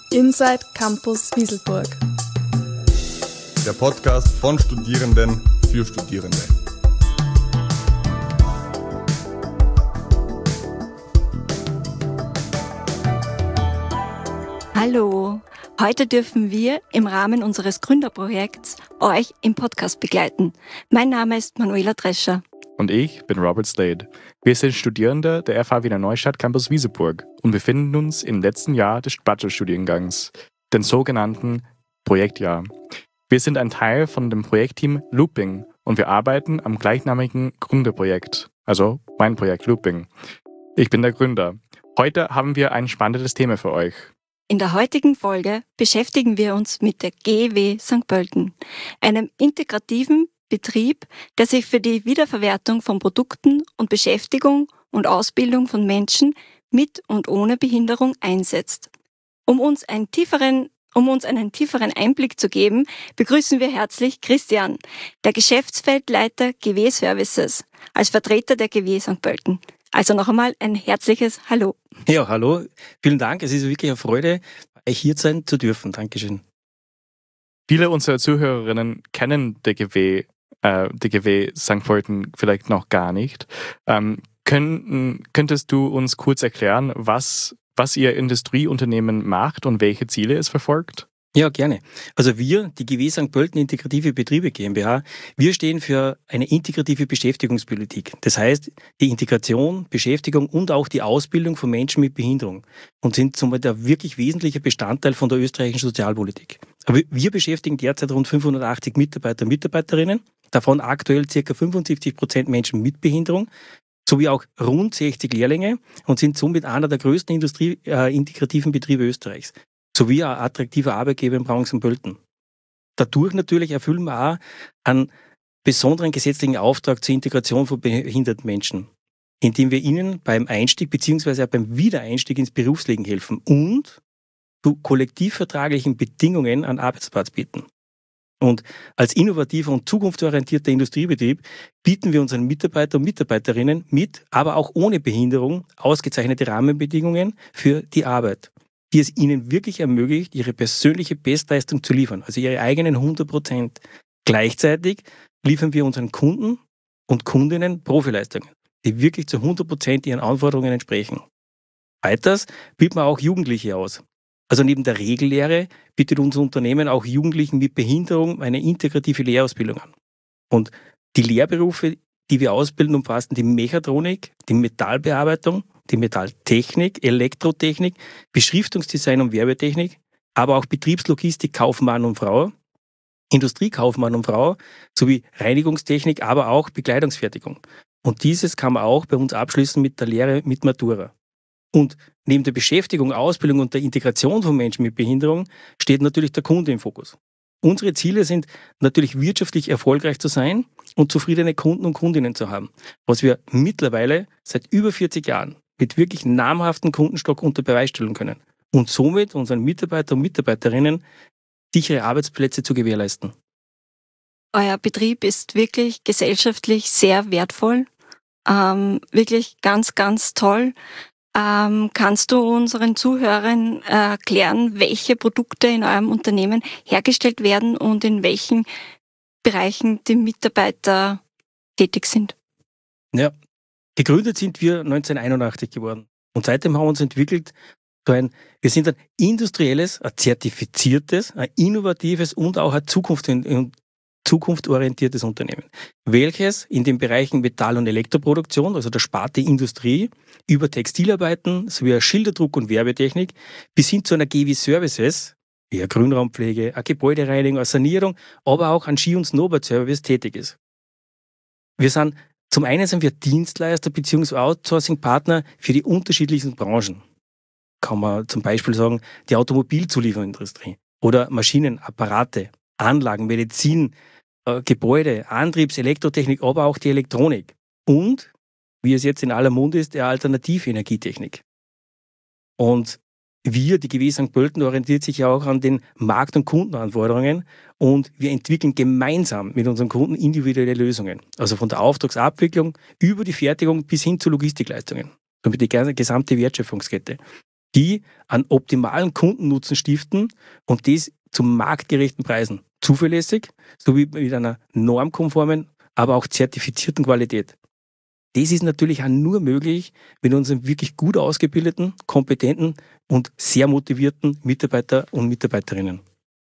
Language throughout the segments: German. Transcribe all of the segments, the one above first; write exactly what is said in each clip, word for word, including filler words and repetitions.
Inside Campus Wieselburg. Der Podcast von Studierenden für Studierende. Hallo, heute dürfen wir im Rahmen unseres Gründerprojekts euch im Podcast begleiten. Mein Name ist Manuela Drescher. Und ich bin Robert Slade. Wir sind Studierende der F H Wiener Neustadt Campus Wieselburg und befinden uns im letzten Jahr des Bachelorstudiengangs, den sogenannten Projektjahr. Wir sind ein Teil von dem Projektteam Looping und wir arbeiten am gleichnamigen Gründerprojekt, also mein Projekt Looping. Ich bin der Gründer. Heute haben wir ein spannendes Thema für euch. In der heutigen Folge beschäftigen wir uns mit der G E W Sankt Pölten, einem integrativen Betrieb, der sich für die Wiederverwertung von Produkten und Beschäftigung und Ausbildung von Menschen mit und ohne Behinderung einsetzt. Um uns einen tieferen, um uns einen tieferen Einblick zu geben, begrüßen wir herzlich Christian, der Geschäftsfeldleiter G W Services, als Vertreter der G W Sankt Pölten. Also noch einmal ein herzliches Hallo. Ja, hallo. Vielen Dank. Es ist wirklich eine Freude, bei euch hier sein zu dürfen. Dankeschön. Viele unserer Zuhörerinnen kennen die G W, äh, die G W Sankt Pölten vielleicht noch gar nicht. Ähm, könnten, könntest du uns kurz erklären, was, was Ihr Industrieunternehmen macht und welche Ziele es verfolgt? Ja, gerne. Also wir, die G W Sankt Pölten Integrative Betriebe GmbH, wir stehen für eine integrative Beschäftigungspolitik. Das heißt, die Integration, Beschäftigung und auch die Ausbildung von Menschen mit Behinderung und sind somit ein wirklich wesentlicher Bestandteil von der österreichischen Sozialpolitik. Aber wir beschäftigen derzeit rund fünfhundertachtzig Mitarbeiter und Mitarbeiterinnen, davon aktuell ca. fünfundsiebzig Prozent Menschen mit Behinderung, sowie auch rund sechzig Lehrlinge und sind somit einer der größten industrieintegrativen Betriebe Österreichs, sowie ein attraktiver Arbeitgeber im Raum Sankt Pölten. Dadurch natürlich erfüllen wir auch einen besonderen gesetzlichen Auftrag zur Integration von behinderten Menschen, indem wir ihnen beim Einstieg bzw. auch beim Wiedereinstieg ins Berufsleben helfen und zu kollektivvertraglichen Bedingungen an Arbeitsplatz bieten. Und als innovativer und zukunftsorientierter Industriebetrieb bieten wir unseren Mitarbeitern und Mitarbeiterinnen mit, aber auch ohne Behinderung, ausgezeichnete Rahmenbedingungen für die Arbeit, die es ihnen wirklich ermöglicht, ihre persönliche Bestleistung zu liefern, also ihre eigenen hundert Prozent. Gleichzeitig liefern wir unseren Kunden und Kundinnen Profileistungen, die wirklich zu hundert Prozent ihren Anforderungen entsprechen. Weiters bieten wir auch Jugendliche aus. Also neben der Regellehre bietet unser Unternehmen auch Jugendlichen mit Behinderung eine integrative Lehrausbildung an. Und die Lehrberufe, die wir ausbilden, umfassen die Mechatronik, die Metallbearbeitung, die Metalltechnik, Elektrotechnik, Beschriftungsdesign und Werbetechnik, aber auch Betriebslogistik, Kaufmann und Frau, Industriekaufmann und Frau sowie Reinigungstechnik, aber auch Bekleidungsfertigung. Und dieses kann man auch bei uns abschließen mit der Lehre mit Matura. Und neben der Beschäftigung, Ausbildung und der Integration von Menschen mit Behinderung steht natürlich der Kunde im Fokus. Unsere Ziele sind natürlich wirtschaftlich erfolgreich zu sein und zufriedene Kunden und Kundinnen zu haben, was wir mittlerweile seit über vierzig Jahren mit wirklich namhaften Kundenstock unter Beweis stellen können und somit unseren Mitarbeitern und Mitarbeiterinnen sichere Arbeitsplätze zu gewährleisten. Euer Betrieb ist wirklich gesellschaftlich sehr wertvoll, ähm, wirklich ganz, ganz toll. Ähm, kannst du unseren Zuhörern äh, erklären, welche Produkte in eurem Unternehmen hergestellt werden und in welchen Bereichen die Mitarbeiter tätig sind? Ja, gegründet sind wir neunzehnhunderteinundachtzig geworden und seitdem haben wir uns entwickelt, so ein, wir sind ein industrielles, ein zertifiziertes, ein innovatives und auch ein Zukunft, zukunftsorientiertes Unternehmen, welches in den Bereichen Metall- und Elektroproduktion, also der Sparte Industrie, über Textilarbeiten sowie Schilderdruck und Werbetechnik bis hin zu einer G W Services, wie eine Grünraumpflege, eine Gebäudereinigung, eine Sanierung, aber auch ein Ski- und Snowboard-Service tätig ist. Wir sind, zum einen sind wir Dienstleister bzw. Outsourcing-Partner für die unterschiedlichsten Branchen. Kann man zum Beispiel sagen, die Automobilzulieferindustrie oder Maschinen, Apparate, Anlagen, Medizin, äh, Gebäude, Antriebs-, Elektrotechnik, aber auch die Elektronik. Und, wie es jetzt in aller Munde ist, der Alternativenergietechnik. Und wir, die G W Sankt Pölten, orientiert sich ja auch an den Markt- und Kundenanforderungen und wir entwickeln gemeinsam mit unseren Kunden individuelle Lösungen. Also von der Auftragsabwicklung über die Fertigung bis hin zu Logistikleistungen. Somit die gesamte Wertschöpfungskette. die einen optimalen Kundennutzen stiften und das zu marktgerechten Preisen. Zuverlässig, sowie mit einer normkonformen, aber auch zertifizierten Qualität. Das ist natürlich auch nur möglich mit unseren wirklich gut ausgebildeten, kompetenten und sehr motivierten Mitarbeiter und Mitarbeiterinnen.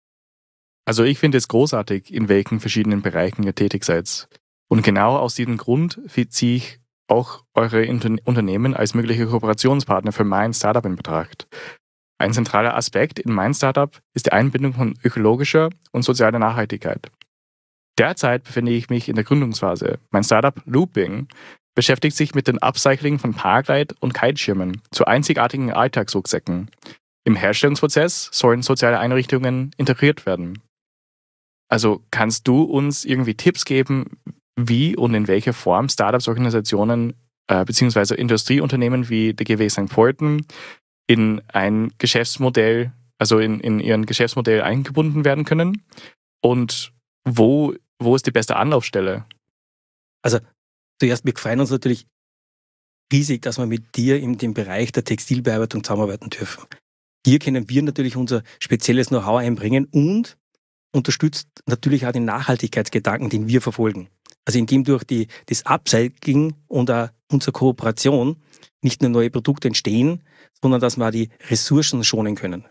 Also ich finde es großartig, in welchen verschiedenen Bereichen ihr tätig seid. Und genau aus diesem Grund ziehe ich auch eure Unternehmen als mögliche Kooperationspartner für mein Startup in Betracht. Ein zentraler Aspekt in mein Startup ist die Einbindung von ökologischer und sozialer Nachhaltigkeit. Derzeit befinde ich mich in der Gründungsphase. Mein Startup Looping beschäftigt sich mit dem Upcycling von Parkleit- und Kiteschirmen zu einzigartigen Alltagsrucksäcken. Im Herstellungsprozess sollen soziale Einrichtungen integriert werden. Also kannst du uns irgendwie Tipps geben, wie und in welcher Form Startups, Organisationen äh, bzw. Industrieunternehmen wie der G W Sankt Pölten in ein Geschäftsmodell, also in, in ihren Geschäftsmodell eingebunden werden können? Und wo, wo ist die beste Anlaufstelle? Also zuerst, wir freuen uns natürlich riesig, dass wir mit dir in dem Bereich der Textilbearbeitung zusammenarbeiten dürfen. Hier können wir natürlich unser spezielles Know-how einbringen und unterstützt natürlich auch den Nachhaltigkeitsgedanken, den wir verfolgen. Also indem durch die, das Upcycling und auch unsere Kooperation nicht nur neue Produkte entstehen, sondern dass wir auch die Ressourcen schonen können.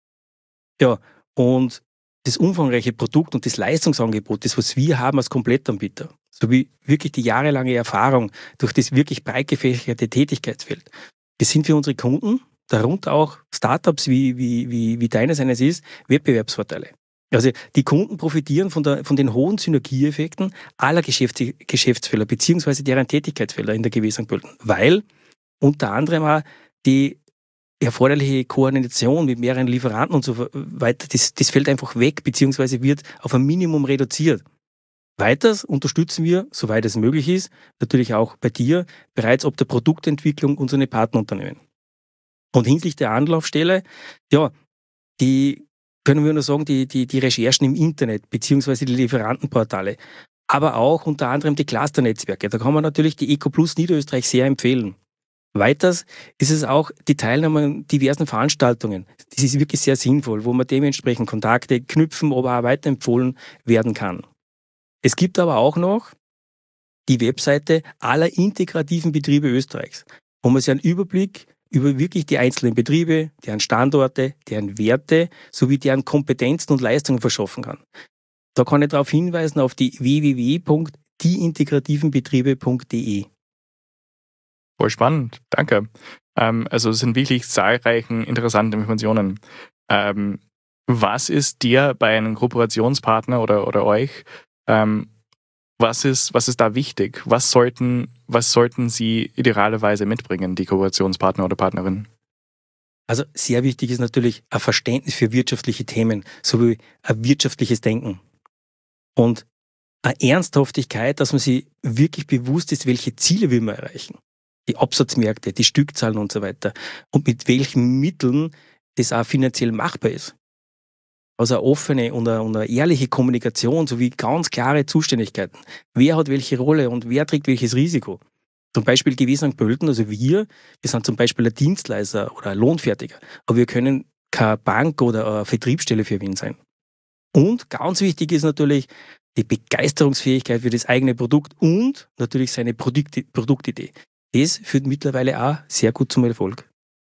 Ja, und das umfangreiche Produkt und das Leistungsangebot, das was wir haben als Komplettanbieter, sowie wirklich die jahrelange Erfahrung durch das wirklich breit gefächerte Tätigkeitsfeld, das sind für unsere Kunden, darunter auch Startups wie, wie, wie, wie deines eines ist, Wettbewerbsvorteile. Also die Kunden profitieren von, der, von den hohen Synergieeffekten aller Geschäfts Geschäftsfelder beziehungsweise deren Tätigkeitsfelder in der G W Sankt Pölten, weil unter anderem auch die erforderliche Koordination mit mehreren Lieferanten und so weiter, das, das fällt einfach weg beziehungsweise wird auf ein Minimum reduziert. Weiters unterstützen wir, soweit es möglich ist, natürlich auch bei dir, bereits ab der Produktentwicklung unsere Partnerunternehmen. Und hinsichtlich der Anlaufstelle, ja, die können wir nur sagen, die, die, die Recherchen im Internet beziehungsweise die Lieferantenportale, aber auch unter anderem die Clusternetzwerke. Da kann man natürlich die EcoPlus Niederösterreich sehr empfehlen. Weiters ist es auch die Teilnahme an diversen Veranstaltungen. Das ist wirklich sehr sinnvoll, wo man dementsprechend Kontakte knüpfen, aber auch weiterempfohlen werden kann. Es gibt aber auch noch die Webseite aller integrativen Betriebe Österreichs, wo man sich einen Überblick über wirklich die einzelnen Betriebe, deren Standorte, deren Werte sowie deren Kompetenzen und Leistungen verschaffen kann. Da kann ich darauf hinweisen auf die w w w punkt die integrativen betriebe punkt d e. Voll spannend, danke. Ähm, also es sind wirklich zahlreiche interessante Informationen. Ähm, was ist dir bei einem Kooperationspartner oder, oder euch, ähm, was ist, was ist da wichtig? Was sollten, was sollten sie idealerweise mitbringen, die Kooperationspartner oder Partnerin? Also sehr wichtig ist natürlich ein Verständnis für wirtschaftliche Themen sowie ein wirtschaftliches Denken. Und eine Ernsthaftigkeit, dass man sich wirklich bewusst ist, welche Ziele will man erreichen. Die Absatzmärkte, die Stückzahlen und so weiter. Und mit welchen Mitteln das auch finanziell machbar ist. Also eine offene und eine, und eine ehrliche Kommunikation sowie ganz klare Zuständigkeiten. Wer hat welche Rolle und wer trägt welches Risiko? Zum Beispiel G W Sankt Pölten, also wir, wir sind zum Beispiel ein Dienstleister oder ein Lohnfertiger, aber wir können keine Bank oder eine Vertriebsstelle für Wien sein. Und ganz wichtig ist natürlich die Begeisterungsfähigkeit für das eigene Produkt und natürlich seine Produkt, Produktidee. Das führt mittlerweile auch sehr gut zum Erfolg.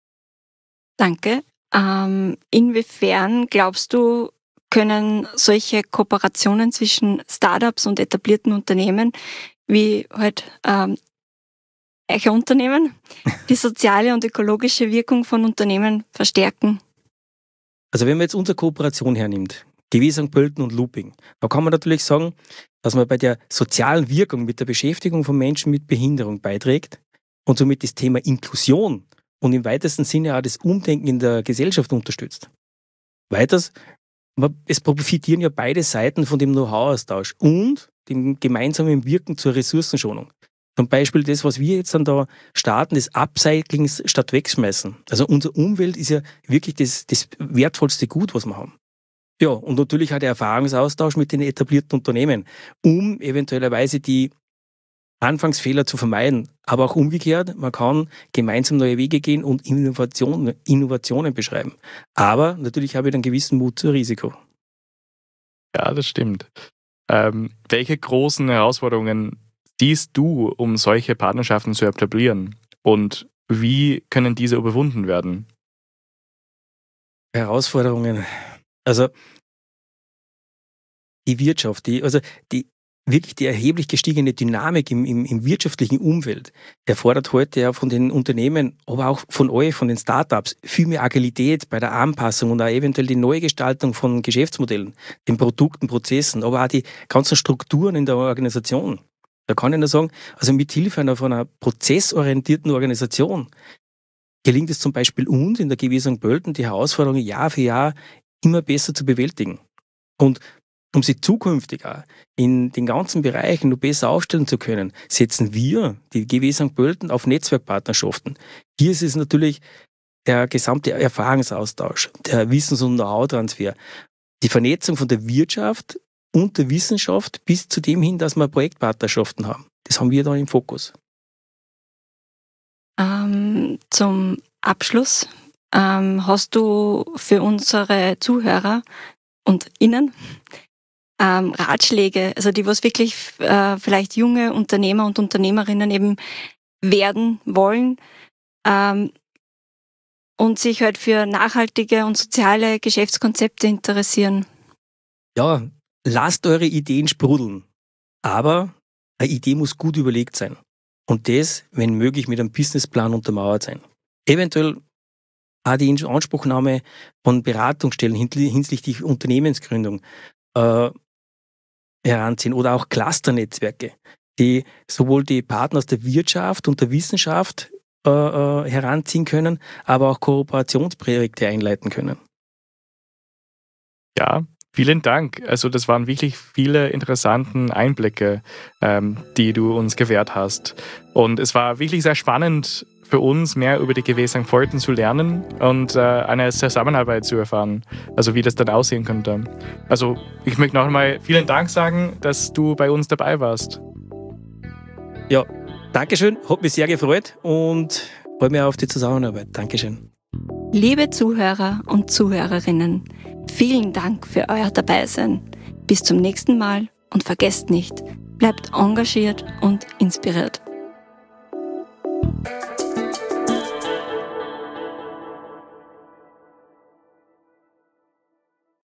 Danke. Ähm, inwiefern glaubst du, können solche Kooperationen zwischen Startups und etablierten Unternehmen, wie halt ähm, eiche Unternehmen, die soziale und ökologische Wirkung von Unternehmen verstärken? Also wenn man jetzt unsere Kooperation hernimmt, G W Sankt Pölten und Looping, da kann man natürlich sagen, dass man bei der sozialen Wirkung mit der Beschäftigung von Menschen mit Behinderung beiträgt und somit das Thema Inklusion und im weitesten Sinne auch das Umdenken in der Gesellschaft unterstützt. Weiters, es profitieren ja beide Seiten von dem Know-how-Austausch und dem gemeinsamen Wirken zur Ressourcenschonung. Zum Beispiel das, was wir jetzt dann da starten, das Upcyclings statt Wegschmeißen. Also unsere Umwelt ist ja wirklich das, das wertvollste Gut, was wir haben. Ja, und natürlich auch der Erfahrungsaustausch mit den etablierten Unternehmen, um eventuellerweise die Anfangsfehler zu vermeiden. Aber auch umgekehrt, man kann gemeinsam neue Wege gehen und Innovation, Innovationen beschreiben. Aber natürlich habe ich einen gewissen Mut zum Risiko. Ja, das stimmt. Ähm, welche großen Herausforderungen siehst du, um solche Partnerschaften zu etablieren? Und wie können diese überwunden werden? Herausforderungen. Also die Wirtschaft, die, also die wirklich die erheblich gestiegene Dynamik im, im, im wirtschaftlichen Umfeld erfordert heute ja von den Unternehmen, aber auch von euch, von den Startups, viel mehr Agilität bei der Anpassung und auch eventuell die Neugestaltung von Geschäftsmodellen, den Produkten, Prozessen, aber auch die ganzen Strukturen in der Organisation. Da kann ich nur sagen, also mit Hilfe einer, von einer prozessorientierten Organisation gelingt es zum Beispiel uns in der G W Sankt Pölten, die Herausforderungen Jahr für Jahr immer besser zu bewältigen. Und um sie zukünftig auch in den ganzen Bereichen noch besser aufstellen zu können, setzen wir, die G W Sankt Pölten, auf Netzwerkpartnerschaften. Hier ist es natürlich der gesamte Erfahrungsaustausch, der Wissens- und Know-how-Transfer, die Vernetzung von der Wirtschaft und der Wissenschaft bis zu dem hin, dass wir Projektpartnerschaften haben. Das haben wir da im Fokus. Ähm, zum Abschluss ähm, hast du für unsere Zuhörer und Innen ähm, Ratschläge, also die, was wirklich äh, vielleicht junge Unternehmer und Unternehmerinnen eben werden wollen ähm, und sich halt für nachhaltige und soziale Geschäftskonzepte interessieren? Ja, lasst eure Ideen sprudeln. Aber eine Idee muss gut überlegt sein. Und das, wenn möglich, mit einem Businessplan untermauert sein. Eventuell auch die Inanspruchnahme von Beratungsstellen hinsichtlich Unternehmensgründung äh, heranziehen oder auch Clusternetzwerke, die sowohl die Partner aus der Wirtschaft und der Wissenschaft äh, äh, heranziehen können, aber auch Kooperationsprojekte einleiten können. Ja, vielen Dank. Also das waren wirklich viele interessante Einblicke, ähm, die du uns gewährt hast. Und es war wirklich sehr spannend für uns, mehr über die G W Sankt Pölten zu lernen und äh, eine Zusammenarbeit zu erfahren. Also wie das dann aussehen könnte. Also ich möchte noch einmal vielen Dank sagen, dass du bei uns dabei warst. Ja, Dankeschön. Hat mich sehr gefreut und freue mich auf die Zusammenarbeit. Dankeschön. Liebe Zuhörer und Zuhörerinnen, vielen Dank für euer Dabeisein. Bis zum nächsten Mal und vergesst nicht, bleibt engagiert und inspiriert.